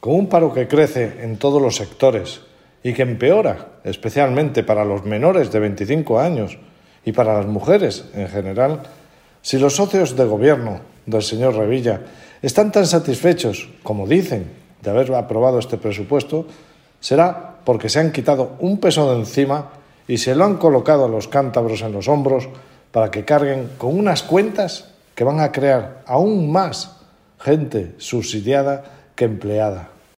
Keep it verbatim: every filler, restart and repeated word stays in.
con un paro que crece en todos los sectores y que empeora, especialmente para los menores de veinticinco años y para las mujeres en general, si los socios de gobierno del señor Revilla están tan satisfechos, como dicen, de haber aprobado este presupuesto, será porque se han quitado un peso de encima y se lo han colocado a los cántabros en los hombros para que carguen con unas cuentas que van a crear aún más gente subsidiada que empleada.